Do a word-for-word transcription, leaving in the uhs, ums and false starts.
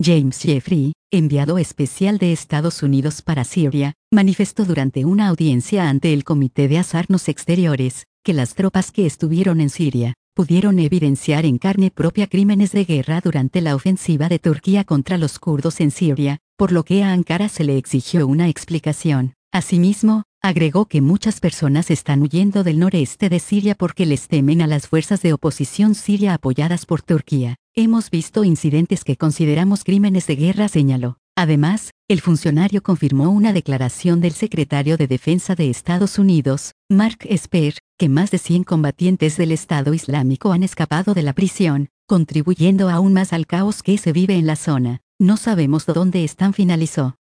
James Jeffrey, enviado especial de Estados Unidos para Siria, manifestó durante una audiencia ante el Comité de Asuntos Exteriores, que las tropas que estuvieron en Siria, pudieron evidenciar en carne propia crímenes de guerra durante la ofensiva de Turquía contra los kurdos en Siria, por lo que a Ankara se le exigió una explicación. Asimismo, agregó que muchas personas están huyendo del noreste de Siria porque les temen a las fuerzas de oposición siria apoyadas por Turquía. Hemos visto incidentes que consideramos crímenes de guerra, señaló. Además, el funcionario confirmó una declaración del secretario de Defensa de Estados Unidos, Mark Esper, que más de cien combatientes del Estado Islámico han escapado de la prisión, contribuyendo aún más al caos que se vive en la zona. No sabemos dónde están, finalizó.